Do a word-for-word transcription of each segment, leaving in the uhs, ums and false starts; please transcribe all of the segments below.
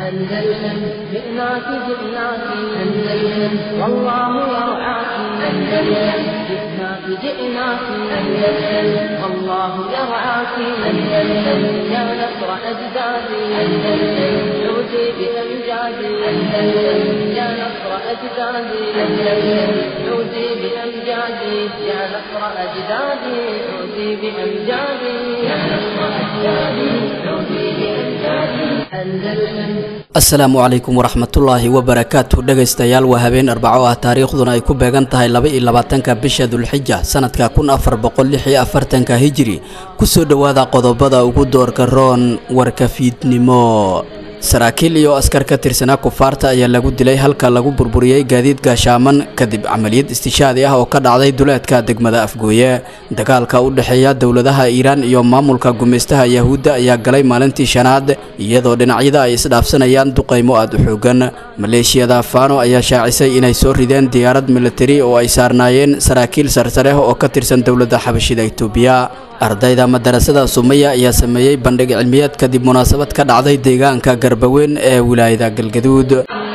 أندلسن جئناك جئناك أندلسن والله يرعاك أندلسن جئناك جئناك أندلسن والله يرعاك أندلسن يا نصر أجدادي أندلسن عودي بأمجادي أندلسن يا نصر أجدادي أندلسن عودي بأمجادي يا نصر أجدادي عودي بأمجادي يا نصر أجدادي عودي بأمجادي أندلسن. asalaamu calaykum waraxmatullaahi wabarakaatu dhegaystayaal waa habeen arbaco ah taariikhduna ay ku beegan tahay laba iyo labaatanka bisha dulxija sanadka kun afar boqol lix iyo afartanka hijri kusoo dhowaada qodobada ugu doorka roon warka fiidnimo. saraakiil iyo askar ka tirsanaa kufaarta ayaa lagu dilay halka lagu burburiyey gaadiid gaashaaman kadib camaliyad istishaadi ah oo ka dhacday duleedka degmada Afgooye. dagaalka u dhaxeeya dowladaha Iiraan iyo maamulka gumeystaha Yahuudda ayaa galay maalintii shanaad iyadoo dhinacyada ay isdhaafsanayaan duqeymo aad u xoogan. maleeshiyada Faano ayaa shaacisay inay soo rideen diyaarad military oo ay saarnaayeen saraakiil sarsare oo ka tirsan dowladda Xabashida Itoobiya. ardayda madarasada Sumaya ayaa sameeyay bandhig cilmiyeed kadib munaasabad ka dhacday deegaanka Garbaweyn ee wilaayada Galgaduud.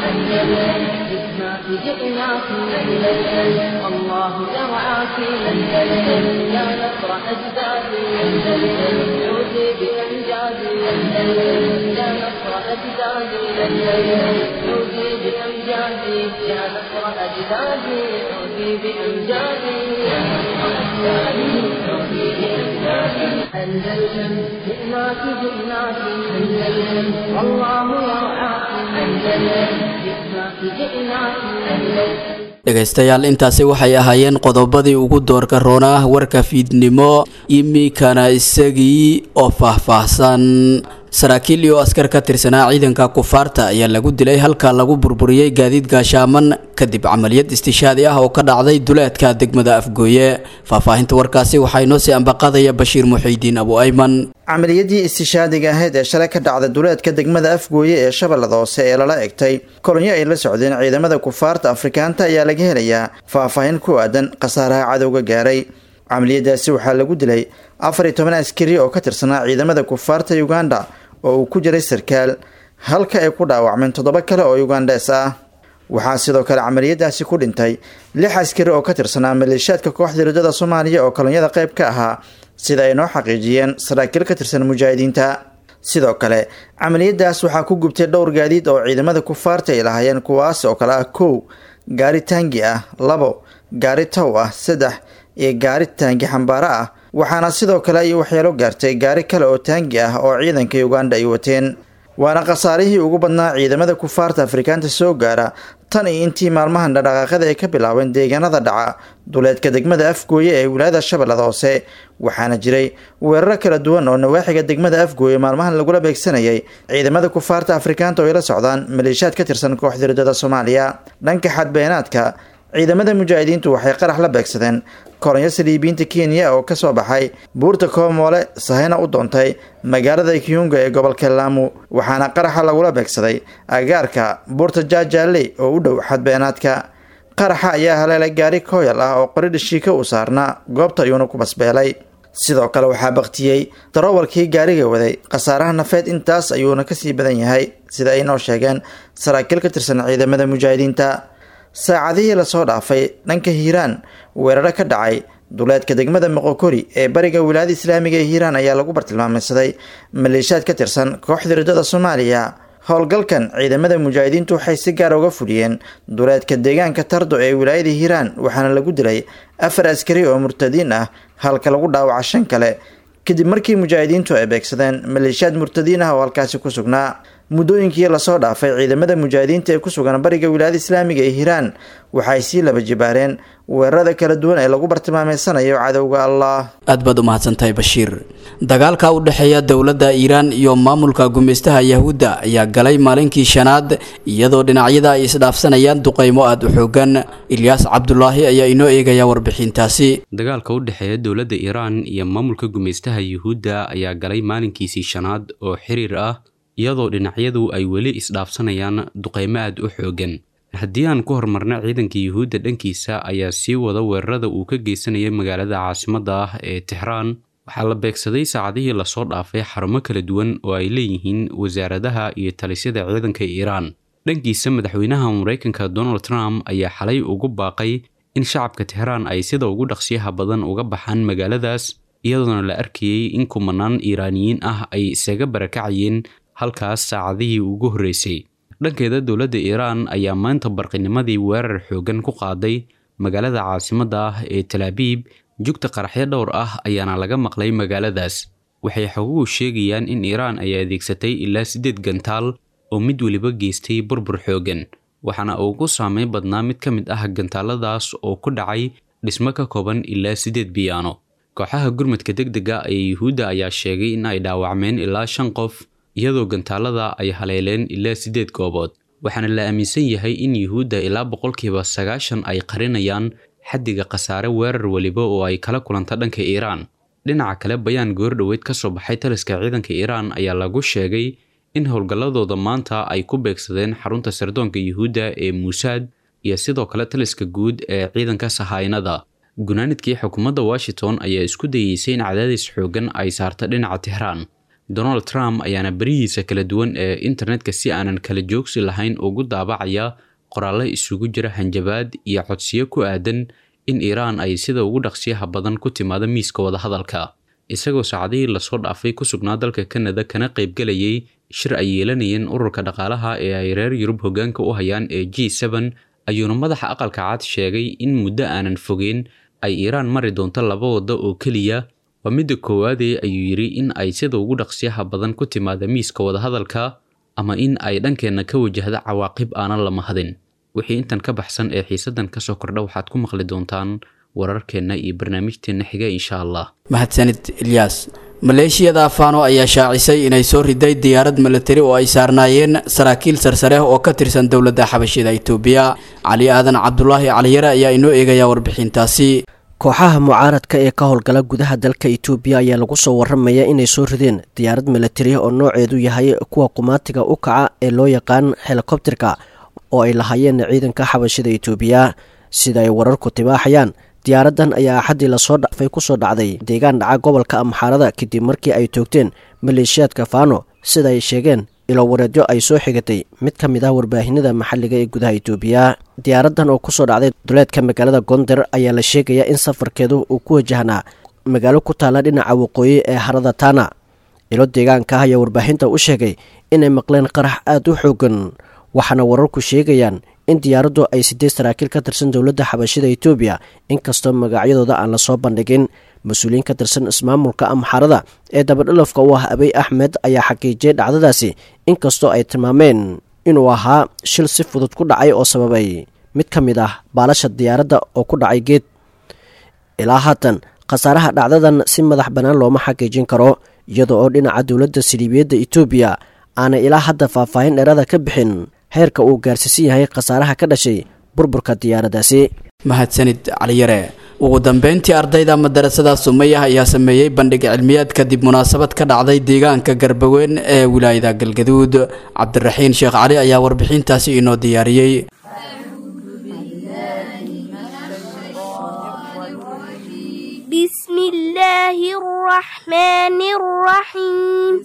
أندلسن جئناك جئناك أندلسن والله يرعاك أندلسن جئناك جئناك أندلسن. dhegaystayaal intaasi waxay ahaayeen qodobadii ugu doorka roona warka fiidnimo imikana isagii oo faahfaahsan. saraakiil iyo askar ka tirsanaa ciidanka kufaarta ayaa lagu dilay halka lagu burburiyey gaadiid gaashaaman kadib camaliyad istishaadi ah oo ka dhacday duleedka degmada Afgooye. faahfaahinta warkaasi waxaa inoo sii ambaqadaya Bashiir Muxiidiin Abu Ayman. camaliyadii istishaadiga ahayd ee shalay ka dhacday duleedka degmada Afgooye ee Shabeellada Hoose ee lala egtay kolonyo ay la socdeen ciidamada kufaarta Afrikaanta ayaa laga helayaa faahfaahin ku aadan khasaaraha cadowga gaaray. camaliyadaasi waxaa lagu dilay afar iyo toban askari oo ka tirsanaa ciidamada kufaarta Uganda oo uu ku jiray sarkaal halka ay ku dhaawacmeen toddoba kale oo Ugandes ah. waxaa sidoo kale camaliyadaasi ku dhintay lix askari oo ka tirsanaa maleeshiyaadka kooxda ridada Soomaaliya oo kolonyada qayb ka ahaa sida ay noo xaqiijiyeen saraakiil ka tirsan mujaahidiinta. sidoo kale camaliyadaas waxaa ku gubtay dhowr gaadiid oo ciidamada kufaarta ay lahaayeen kuwaas oo kale ah kow gaari taangi ah, labo gaari taw ah, saddex iyo gaari taangi xambaara ah. waxaana sidoo kale ay waxyeelo gaartay gaari kale oo taangi ah oo ciidanka Uganda ay wateen. waana khasaarihii ugu badnaa ciidamada kufaarta Afrikaanta soo gaara tan iyo intii maalmahan dhaqaaqada ay ka bilaabeen deegaanada dhaca duleedka degmada Afgooye ee wilaayada Shabeellada Hoose. waxaana jiray weerar kala duwan oo nawaaxiga degmada Afgooye maalmahan lagula beegsanayay ciidamada kufaarta Afrikaanta oo ay la socdaan maleeshiyaad ka tirsan kooxda ridada Soomaaliya. dhanka xadbeenaadka ciidamada mujaahidiintu waxay qarax la beegsadeen kolonyo saliibiinta Kenya oo ka soo baxay buurta Koomole sahayna u doontay magaalada Kiyunga ee gobolka Lamu. waxaana qaraxa lagula beegsaday agaarka buurta Jaajaale oo u dhow xadbeenaadka. qaraxa ayaa haleelay gaari kooyal ah oo qori dhashiika u saarnaa goobta ayuuna ku basbeelay. sidoo kale waxaa baqtiyey darawalkii gaariga waday. khasaaraha nafeed intaas ayuuna kasii badan yahay sida ay noo sheegeen saraakiil ka tirsan ciidamada mujaahidiinta. saacadihii lasoo dhaafay dhanka Hiiraan weeraro ka dhacay duleedka degmada Moqokori ee bariga wilaayada Islaamiga ee Hiiraan ayaa lagu bartilmaameedsaday maleeshiyaad ka tirsan kooxda ridada Soomaaliya. howlgalkan ciidamada mujaahidiintu waxay si gaar uga fuliyeen duleedka deegaanka Tardo ee wilaayada Hiiraan waxaana lagu dilay afar askari oo murtadiin ah halka lagu dhaawacay shan kale kadib markii mujaahidiintu ay beegsadeen maleeshiyaad murtadiin ah oo halkaasi ku sugnaa. muddooyinkii lasoo dhaafay ciidamada mujaahidiinta ee ku sugan bariga wilaayada Islaamiga ee Hiiraan waxay si laba jibaareen weerarada kala duwan ee lagu bartilmaameedsanayo cadowga Allah. aad baad u mahadsantahay Bashiir. dagaalka u dhaxeeya dowladda Iiraan iyo maamulka gumeystaha Yahuudda ayaa galay maalinkii shanaad iyadoo dhinacyada ay isdhaafsanayaan duqeymo aad u xoogan. Ilyas Cabdullaahi ayaa inoo eegaya warbixintaasi. dagaalka u dhaxeeya dowladda Iiraan iyo maamulka gumeystaha Yahuudda ayaa galay maalinkiisii shanaad oo xiriir ah iyadoo dhinacyadu ay weli isdhaafsanayaan duqeymo aad u xoogan. haddii aan ku hormarno ciidanka Yuhuudda dhankiisa ayaa sii wada weerarada uu ka geysanayay magaalada caasimadda ah ee Tehran waxaa la beegsaday saacadihii lasoo dhaafay xarumo kala duwan oo ay leeyihiin wasaaradaha iyo talisyada ciidanka Iiraan. dhankiisa madaxweynaha Mareykanka Donald Trump ayaa xalay ugu baaqay in shacabka Tehran ay sida ugu dhaqsiyaha badan uga baxaan magaaladaas, iyadoona la arkayay in kumanaan Iiraaniyiin ah ay isaga barakacayeen halkaas saacadihii ugu horreysay. dhankeeda dowladda Iiraan ayaa maanta barqinimadii weerar xoogan ku qaaday magaalada caasimadda ah ee Tel Aviv. jugta qaraxyo dhowr ah ayaana laga maqlay magaaladaas. waxay xoguhu sheegayaan in Iiraan ay adeegsatay ilaa siddeed gantaal oo mid waliba geystay burbur xoogan, waxaana ugu saameyn badnaa mid ka mid ah gantaaladaas oo ku dhacay dhismo ka kooban ilaa siddeed biyaano. kooxaha gurmadka degdega ee Yuhuudda ayaa sheegay in ay dhaawacmeen ilaa shan qof, iyadoo gantaalada ay haleeleen ilaa siddeed goobood. waxaana la aaminsan yahay in Yuhuudda ilaa boqolkiiba sagaashan ay qarinayaan xaddiga khasaare weerar waliba oo ay kala kulanta dhanka Iiraan. dhinaca kale, bayaan goordhoweed ka soo baxay taliska ciidanka Iiraan ayaa lagu sheegay in howlgalladooda maanta ay ku beegsadeen xarunta sirdoonka Yuhuudda ee Mossad iyo sidoo kale taliska guud ee ciidanka sahaynada. gunaanidkii xukuumadda Washington ayaa isku dayeysay in cadaadis xoogan ay saarto dhinaca Tehran. Donald Trump ayaana barihiisa kala duwan ee internetka si aanan kala joogsi lahayn ugu daabacaya qoraallo isugu jira hanjabaad iyo codsiyo ku aadan in Iiraan ay sida ugu dhaqsiyaha badan ku timaado miiska wadahadalka. isagoo saacadihii lasoo dhaafay ku sugnaa dalka Canada kana qaybgalayay shir ay yeelanayeen ururka dhaqaalaha ee ay reer Yurub hoggaanka u hayaan ee G seven, ayuuna madaxa aqalka cad sheegay in muddo aanan fogeen ay Iiraan mari doonto laba waddo oo keliya. waa midda koowaad ayuu yiri in ay sida ugu dhaqsiyaha badan ku timaado miiska wadahadalka, ama in ay dhankeenna ka wajahdo cawaaqib aanan la mahadin. wixii intan ka baxsan ee xiisadan ka soo kordha waxaad ku maqli doontaan wararkeenna iyo barnaamijteenna xiga insha Allah. mahadsanid Ilyas. maleeshiyada Afano ayaa shaacisay inay soo riday diyaarad military oo ay saarnaayeen saraakiil sarsare oo ka tirsan dowladda Xabashida Itoobiya. Cali Aadan Cabdullaahi Caliyare ayaa inoo eegaya warbixintaasi. kooxaha mucaaradka ee ka howlgala gudaha dalka Itoobiya ayaa lagu soo warramaya inay soo rideen diyaarad military oo nooceedu yahay kuwa qumaatiga u kaca ee loo yaqaan helicopterka oo ay lahaayeen ciidanka Xabashida Itoobiya. sida ay wararku tibaaxayaan, diyaaradan ayaa xadii la soo dhaafay ku soo dhacday deegaan dhaca gobolka Amxaarada kadib markii ay toogteen maleeshiyaadka Fano, sida ay sheegeen ilo wareedyo ay soo xigatay mid ka mid ah warbaahinada maxalliga ee gudaha Itoobiya. diyaaradan oo ku soo dhacday duleedka magaalada Gondar ayaa la sheegayaa in safarkeedu uu ku wajahnaa magaalo ku taala dhinaca waqooyi ee harada Tana. ilo deegaanka ayaa warbaahinta u sheegay inay maqleen qarax aad u xoogan, waxaana wararku sheegayaan in diyaaraddu ay siddeed saraakiil ka tirsan dowladda Xabashida Itoobiya, inkastoo magacyadooda aan la soo bandhigin. mas-uuliyiin ka tirsan ismaamulka Amxaarada ee dabadhalafka u ah Abiy Ahmed ayaa xaqiijiyay dhacdadaasi, inkastoo ay tilmaameen inuu ahaa shil si fudud ku dhacay oo sababay mid ka mid ah baalasha diyaaradda oo ku dhacay geed. ilaa haatan khasaaraha dhacdadan si madax bannaan looma xaqiijin karo, iyadoo oo dhinaca dowladda Sildhibyada Itoobiya aanay ilaa hadda faahfaahin dheeraada ka bixin heerka uu gaarsiisan yahay khasaaraha ka dhashay burburka diyaaraddaasi. mahadsanid Caliyare. ugu dambeyntii ardayda madarasada Sumayah ayaa sameeyay bandhig cilmiyaad kadib munaasabad ka dhacday deegaanka Garbaweyn ee wilaayada Galgaduud. Cabdiraxiin Sheekh Cali ayaa warbixintaasi inoo diyaariyay. بسم الله الرحمن الرحيم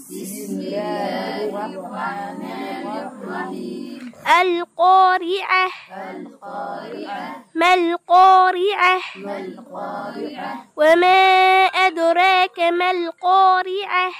القارعة ما القارعة وما أدراك ما القارعة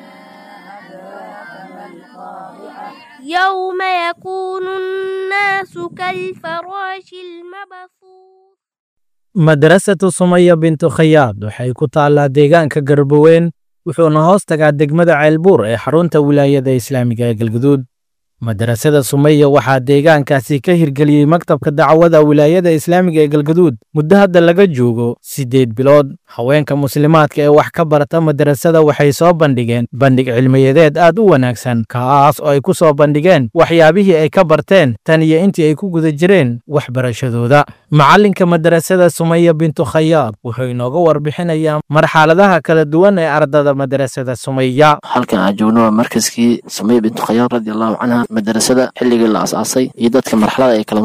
يوم يكون الناس كالفراش المبثوث. madrasatu Sumaya bintu Khayaad waxay ku taallaa deegaanka Garbaweyn, wuxuuna hoos tagaa degmada Ceelbuur ee xarunta wilaayada Islaamiga ee Galgaduud. madrasada Sumaya waxaa deegaankaasi ka hirgeliyey maktabka dacwada wilaayada Islaamiga ee Galgaduud muddo hadda laga joogo sideed bilood. haweenka muslimaadka ee wax ka barata madrasada waxay soo bandhigeen bandhig cilmiyeed aad u wanaagsan, kaas oo ay ku soo bandhigeen waxyaabihii ay ka barteen tan iyo intii ay ku guda jireen waxbarashadooda. macalinka madrasada Sumaya bintu Khayaad wuxuu inooga warbixinayaa marxaladaha kala duwan ee ardada madrasada Sumaya. halkan aan joogno waa markaskii Sumaya bintu Khayaad radiyallahu anha. madrasada xilligii la asaasay iyo dadka marxalada ay kala marayaan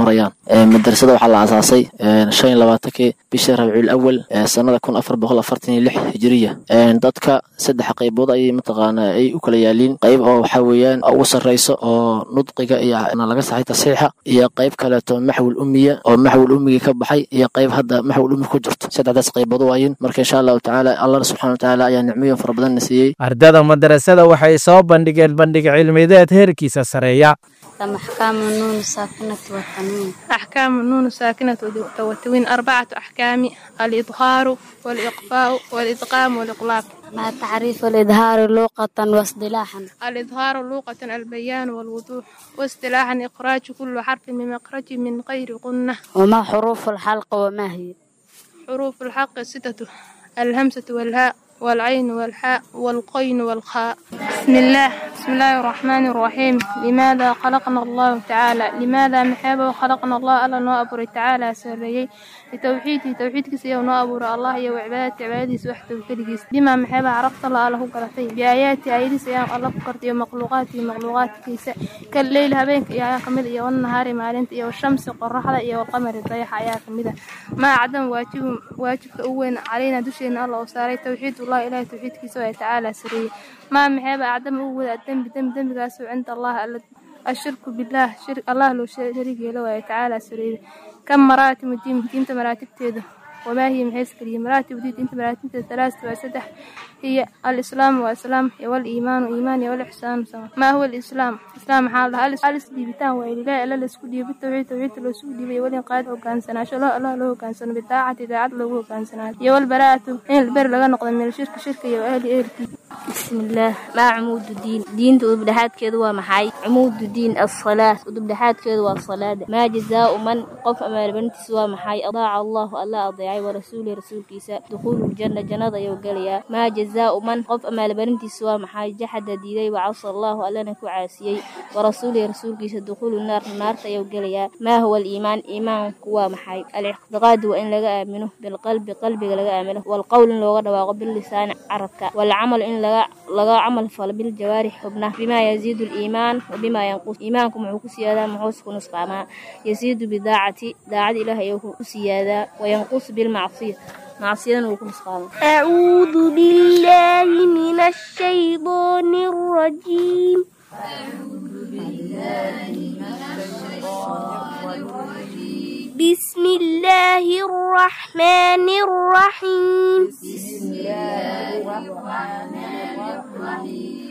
madrasada waxaa la aasaasay shan iyo labaatankii bishii Rabiicul Awwal sanada kun afar boqol afartan iyo lix hijriya. dadka saddex qaybood ay mataqaanaa ay u kala yaaliin qayb oo waxa weeyaan ugu sareyso oo nudqiga iyo laga saxay tasiixa iyo qayb kale oo maxwul ummiya oo maxwul ummiga ka baxay iyo qayb hadda maxwul ummi ku jirto. saddexdaas qaybood waayeen marka insha Allah taala Allah subhanahu wa taala ayaa nicmooyin fara badan siiyay. ardada madrasada waxay soo bandhigeen bandhig cilmiyeed heerkiisa sareeya. أحكام النون الساكنة والتنوين. أحكام النون الساكنة والتنوين أربعة أحكام: الإظهار والإخفاء والإدغام والإقلاب. ما تعريف الإظهار لغة واصطلاحا؟ الإظهار لغة البيان والوضوح، واصطلاحا إخراج كل حرف من مخرج من غير غنة. وما حروف الحلق وما هي؟ حروف الحلق ستة: الهمزة والهاء والعين والحاء والقين والخاء. بسم الله بسم الله الرحمن الرحيم. لماذا خلقنا الله تعالى؟ لماذا محابة خلقنا الله ألا نوأبر تعالى سريي لتوحيدي توحيد كسي ونوأبر الله يا وعبادة عبادي سوحته وكلجيس. بما محابة عرفت الله أله قرتي بآياتي آياتي سيام الله قرتي ومخلوقاتي مخلوقاتي كيسا كالليل هبينك يا كمد يا والنهار مالنت يا والشمس قرحة يا والقمر الضيحة يا كمدة. ما عدم واجب واجب أول علينا دشينا الله وساري توحيد الله إله توحيد كسوة تعالى سري. ما محابة عدم أول الدم بدم دم قاسو عند الله الشرك بالله شرك الله لو شريك له تعالى سري. كم مراتب الدين؟ دين مراتب تيده. وما هي محيث كلمة مراتب دين؟ دين مراتب ثلاثة وسدح هي الإسلام والإسلام والإيمان وإيمان والإحسان. ما هو الإسلام؟ إسلام حالها الإس ديبتان وإله إلا الإسكودي بالتوحيد توحيد الوسودي بيولين قائد وكان سنة شلا الله له كان سنة بالطاعة إذا له كان سنة يوال براءة إن البر لغا نقض من الشرك شركة يوالي إيركي. بسم الله. ما عمود الدين؟ دين تودبدحات كذا محاي. عمود الدين الصلاة ودبدحات كذا الصلاة. ما جزاء من قف أمال بنت سوى محاي أضاع الله ألا أضيع ورسوله رسول كيسا دخول الجنة جنة يوقليا. ما جزاء من قف أمال بنت سوى محاي جحد ديدي وعصى الله ألا نكو عاسيي ورسوله رسول كيسا دخول النار النار يوقليا. ما هو الإيمان؟ إيمان كوا محاي الاعتقاد وإن لقى آمنه بالقلب قلب لقى آمنه والقول لو غدا باللسان عرفك والعمل إن لقى لقى عمل فل بالجوارح حبنا بما يزيد الإيمان وبما ينقص. إيمانكم معكو سيادة معوسكو نسقاما يزيد بداعتي داعة إله يوكو سيادة وينقص بالمعصية معصية ويكون نسقاما. أعوذ بالله من الشيطان الرجيم. أعوذ بالله من الشيطان الرجيم. بسم الله الرحمن الرحيم. بسم الله الرحمن الرحيم.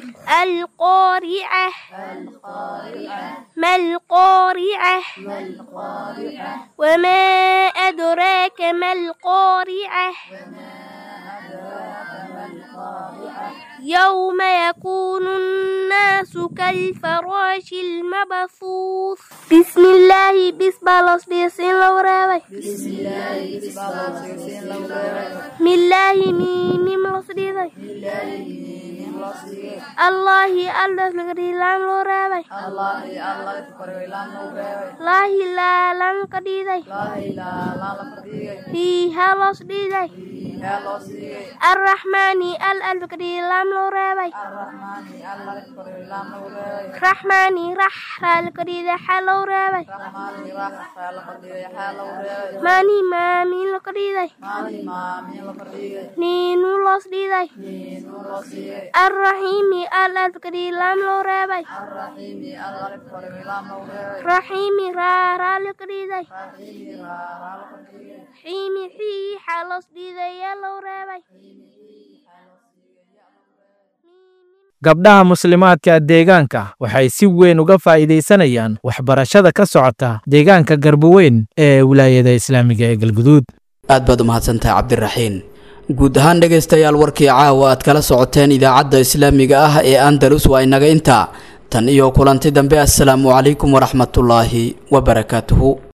القارعة. القارعة. ما القارعة؟ ما القارعة. وما أدراك ما القارعة؟ وما أدراك ما القارعة. يوم يكون الناس كالفراش المبثوث. بسم الله بسم الله بسم الله بسم الله بسم الله من الله ميم مصدر الله الله لقدي لام لو رابي الله الله تقرأ لام لو رابي الله لا لام قدي ذي الله لا لام قدي فيها لصدي ذي فيها لصدي الرحمن ال ال قدي لام لو رابي الرحمن الله تقرأ لام لو رابي رحمن رح رال قدي ذي حلو رابي رحمن رح رال قدي حلو رابي ماني ما مين قدي ذي ماني ما مين قدي نينو لصدي ذي نينو لصدي الرحيم ال ال قدي لام لو رابي الرحيم الله تقرأ لام لو رابي رحيم را رال قدي ذي رحيم را رال قدي حيم حي حلص دي ذي يلو رابي. gabdhaha muslimaadka deegaanka waxay si weyn uga faa'iideysanayaan waxbarashada ka socota deegaanka Garboweyn ee wilaayada Islaamiga ee Galguduud. aad baad u mahadsantahay Cabdiraxiin. guud ahaan dhageystayaal warkii caawa aad kala socoteen idaacadda Islaamiga ah ee Andalus waa inaga inta tan iyo kulanti dambe. assalaamu calaykum waraxmatullaahi wabarakaatuhu.